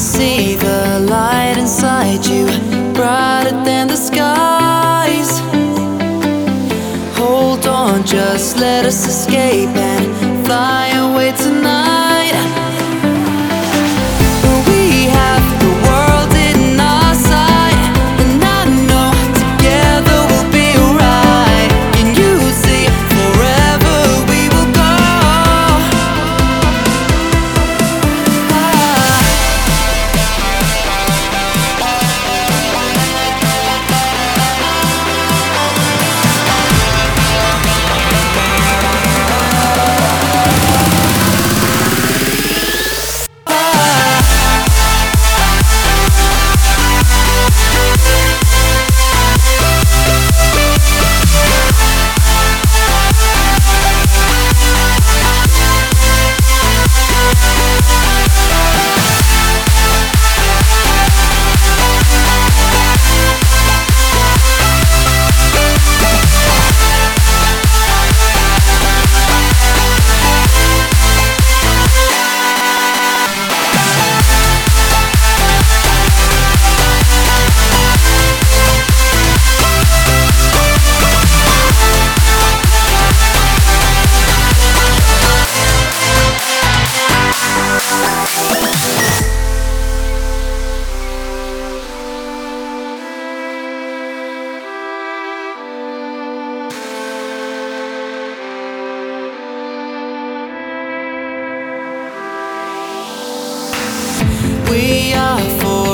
see the light inside you, brighter than the skies. Hold on, just let us escape and fly away tonight. We have the world in our sight, and I know together we'll be alright. Can you see forever we will go? We are for